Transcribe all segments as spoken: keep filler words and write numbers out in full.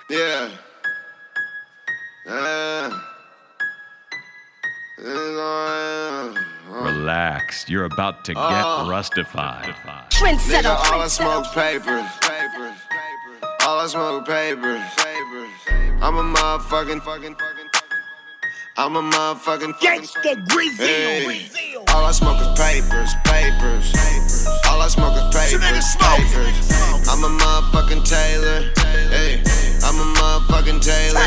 Yeah. Uh, Relax, you're about to get uh, rustified. Nigga, all I smoke's papers. All I smoke papers. I'm a motherfucking fucking I'm a motherfucking Gangsta Grizzly. Hey. All I smoke is papers, papers. All I smoke is papers, papers. I'm a motherfucking Taylor. Hey. I'm a motherfucking Taylor.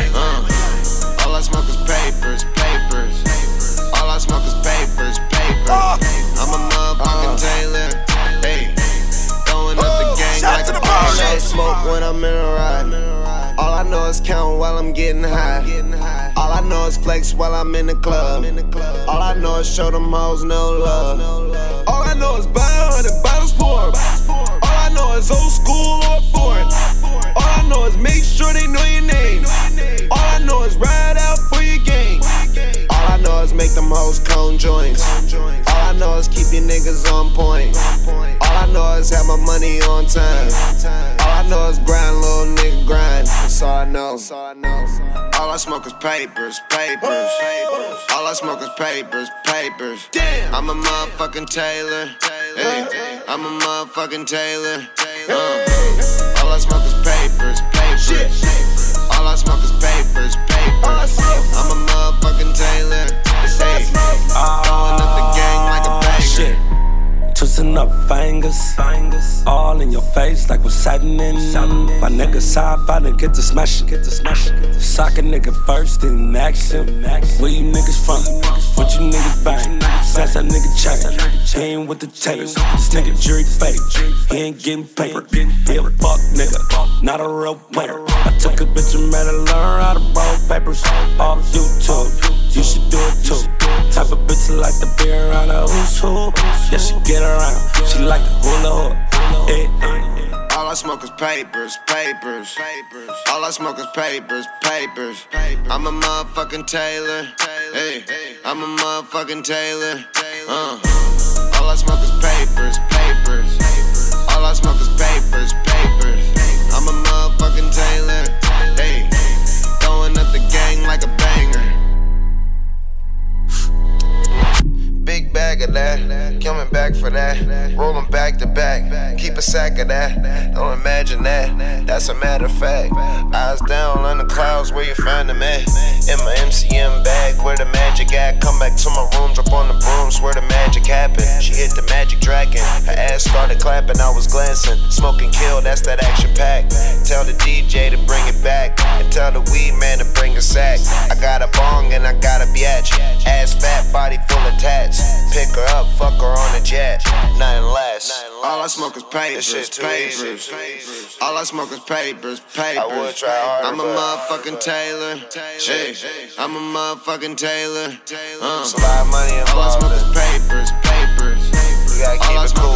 Uh. All I smoke is papers, papers. All I smoke is papers, papers. I'm a motherfucking Taylor. Hey. Throwing up the gang like a ball. I smoke when I'm in a ride. All I know is count while I'm getting high. All I know is flex while I'm in the club. All I know is show them hoes no love. All I know is buy a hundred bottles pour 'em. All I know is old school or foreign. All I know is make sure they know your name. All I know is ride out for your game. All I know is make them hoes cone joints. All I know is keep your niggas on point. All I know is have my money on time. All I know is grind, little nigga grind. That's all I know. All I smoke is papers, papers. All I smoke is papers, papers. I'm a motherfucking Taylor. Hey, I'm a motherfucking Taylor. Uh. All I smoke is papers, papers. All I smoke is papers, papers. I'm a motherfucking Taylor. Hey, throwing up the gang like a banger. Twisting up fingers, all in your face like what's happening. My niggas hop out and get to smashing. Sock a nigga first in action. Where you niggas from? What you niggas bang? Snatch that nigga chain. He ain't with the tapes. This nigga jury fake. He ain't getting paper. He a fuck nigga, not a real player. I took a bitch and made her learn how to roll papers off YouTube. You should do it too. Type of bitch like the beer around a who's who. Yeah, she get around. She like the hula hoop. Hey, hey. All I smoke is papers, papers. All I smoke is papers, papers. I'm a motherfucking Taylor. Hey, I'm a motherfucking Taylor. Uh. All I smoke is papers, papers. All I smoke is papers, papers. I'm a motherfucking Taylor. Hey, throwing up the gang like a banger. Big bag of that, coming back for that. Rolling back to back, keep a sack of that. Don't imagine that, that's a matter of fact. Eyes down on the clouds, where you find them at? In my M C M bag, where the magic at? Come back to my room, drop on the broom, swear the magic happened. She hit the magic dragon, her ass started clapping, I was glancing. Smoking kill, that's that action pack. Tell the D J to bring it back, and tell the weed man to bring a sack. I got a bong and I got a biatch. Ass fat, body full of tats. Pick her up, fuck her on a jet. Nothing less. All I smoke is papers, papers. All I smoke is papers, papers. I would try harder, I'm a motherfucking Taylor. Hey, I'm a motherfucking Taylor. Uh. All I smoke is papers, papers. All I smoke